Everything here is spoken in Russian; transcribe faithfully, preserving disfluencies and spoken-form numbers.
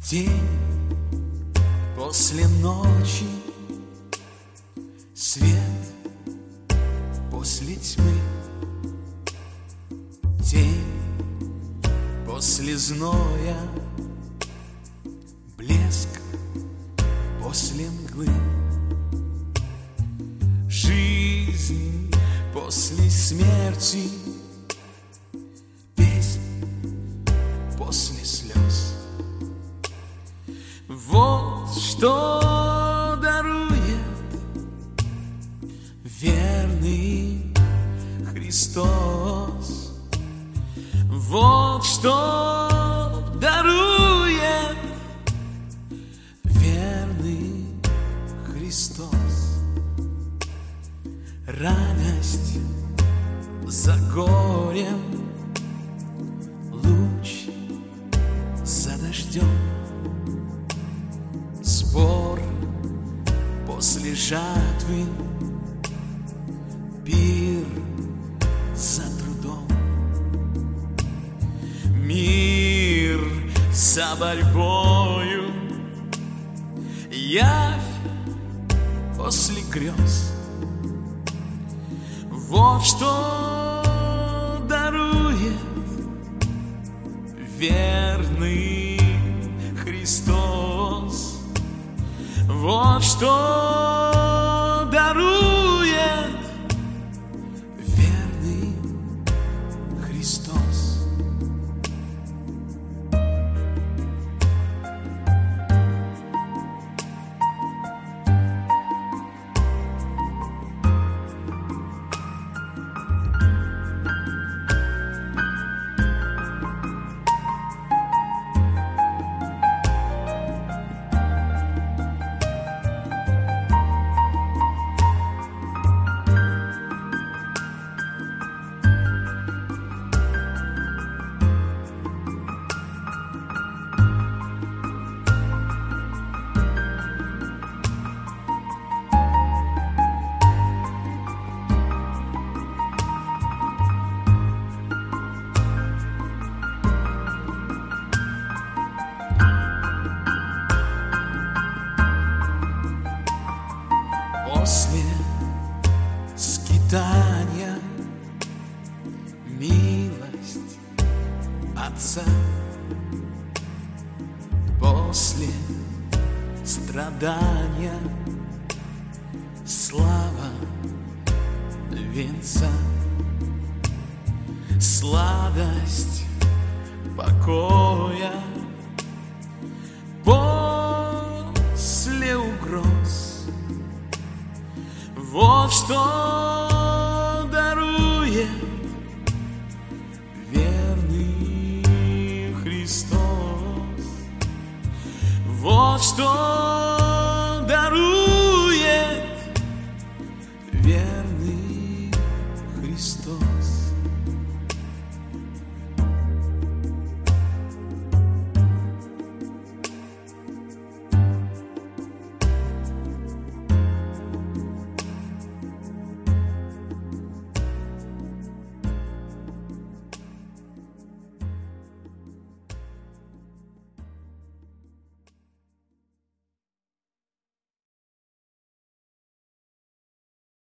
День после ночи, свет после тьмы, день после зноя, блеск после мглы, жизнь после смерти, песнь после слез. Вот что дарует верный Христос. Вот что дарует верный Христос. Радость за горем, луч за дождем, спор после жатвы, пир за трудом, мир за борьбою, явь после грез. Вот что дарует верный Христос. Вот что дарует верный Христос. После скитания милость Отца, после страдания слава венца, сладость покоя после угроз. Вот что дарует верный Христос. Вот что